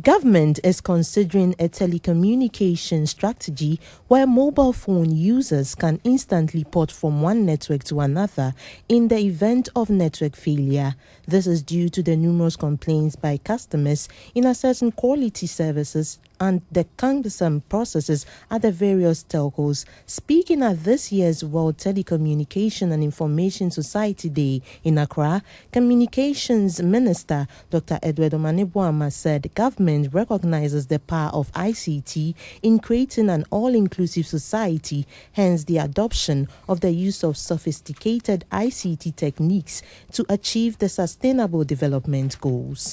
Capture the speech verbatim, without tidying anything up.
Government is considering a telecommunication strategy where mobile phone users can instantly port from one network to another in the event of network failure. This is due to the numerous complaints by customers in accessing quality services and the cumbersome processes at the various telcos. Speaking at this year's World Telecommunication and Information Society Day in Accra, Communications Minister Doctor Edward Omane-Boamah said government recognizes the power of I C T in creating an all-inclusive society, hence the adoption of the use of sophisticated I C T techniques to achieve the Sustainable Development Goals.